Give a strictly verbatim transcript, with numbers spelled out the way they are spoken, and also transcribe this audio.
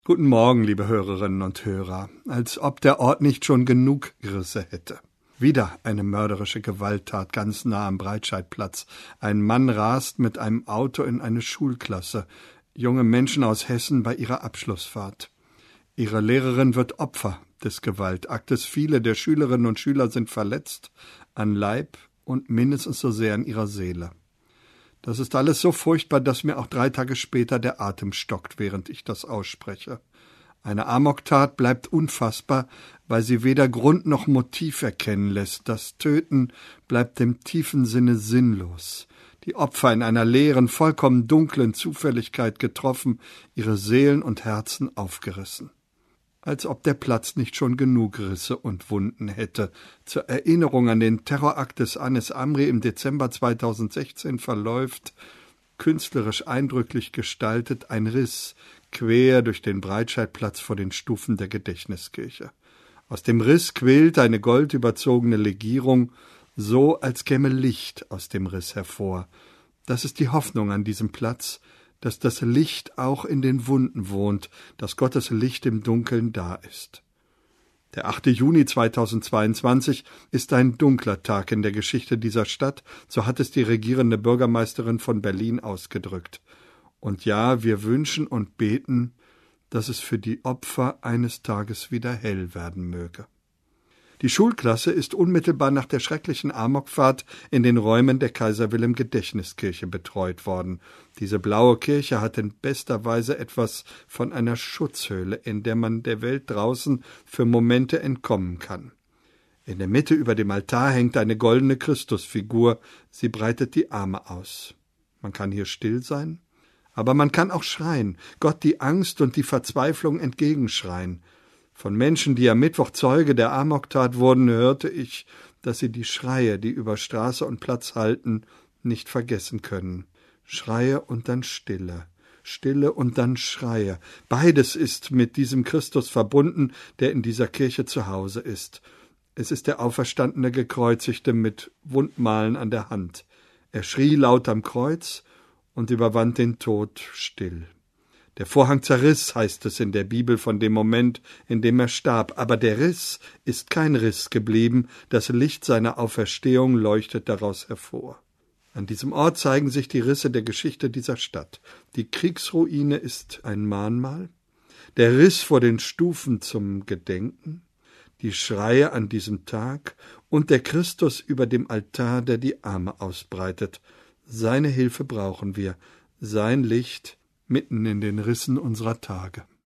Guten Morgen, liebe Hörerinnen und Hörer, als ob der Ort nicht schon genug Risse hätte. Wieder eine mörderische Gewalttat ganz nah am Breitscheidplatz. Ein Mann rast mit einem Auto in eine Schulklasse. Junge Menschen aus Hessen bei ihrer Abschlussfahrt. Ihre Lehrerin wird Opfer des Gewaltaktes. Viele der Schülerinnen und Schüler sind verletzt an Leib und mindestens so sehr an ihrer Seele. Das ist alles so furchtbar, dass mir auch drei Tage später der Atem stockt, während ich das ausspreche. Eine Amoktat bleibt unfassbar, weil sie weder Grund noch Motiv erkennen lässt. Das Töten bleibt im tiefen Sinne sinnlos. Die Opfer in einer leeren, vollkommen dunklen Zufälligkeit getroffen, ihre Seelen und Herzen aufgerissen. Als ob der Platz nicht schon genug Risse und Wunden hätte. Zur Erinnerung an den Terrorakt des Anis Amri im Dezember zweitausendsechzehn verläuft, künstlerisch eindrücklich gestaltet, ein Riss quer durch den Breitscheidplatz vor den Stufen der Gedächtniskirche. Aus dem Riss quillt eine goldüberzogene Legierung, so als käme Licht aus dem Riss hervor. Das ist die Hoffnung an diesem Platz, dass das Licht auch in den Wunden wohnt, dass Gottes Licht im Dunkeln da ist. Der achte Juni zweitausendzweiundzwanzig ist ein dunkler Tag in der Geschichte dieser Stadt, so hat es die regierende Bürgermeisterin von Berlin ausgedrückt. Und ja, wir wünschen und beten, dass es für die Opfer eines Tages wieder hell werden möge. Die Schulklasse ist unmittelbar nach der schrecklichen Amokfahrt in den Räumen der Kaiser-Wilhelm-Gedächtniskirche betreut worden. Diese blaue Kirche hat in bester Weise etwas von einer Schutzhöhle, in der man der Welt draußen für Momente entkommen kann. In der Mitte über dem Altar hängt eine goldene Christusfigur, sie breitet die Arme aus. Man kann hier still sein, aber man kann auch schreien, Gott die Angst und die Verzweiflung entgegenschreien. Von Menschen, die am Mittwoch Zeuge der Amoktat wurden, hörte ich, dass sie die Schreie, die über Straße und Platz halten, nicht vergessen können. Schreie und dann Stille, Stille und dann Schreie. Beides ist mit diesem Christus verbunden, der in dieser Kirche zu Hause ist. Es ist der auferstandene Gekreuzigte mit Wundmalen an der Hand. Er schrie laut am Kreuz und überwand den Tod still. Der Vorhang zerriss, heißt es in der Bibel von dem Moment, in dem er starb. Aber der Riss ist kein Riss geblieben, das Licht seiner Auferstehung leuchtet daraus hervor. An diesem Ort zeigen sich die Risse der Geschichte dieser Stadt. Die Kriegsruine ist ein Mahnmal, der Riss vor den Stufen zum Gedenken, die Schreie an diesem Tag und der Christus über dem Altar, der die Arme ausbreitet. Seine Hilfe brauchen wir, sein Licht mitten in den Rissen unserer Tage.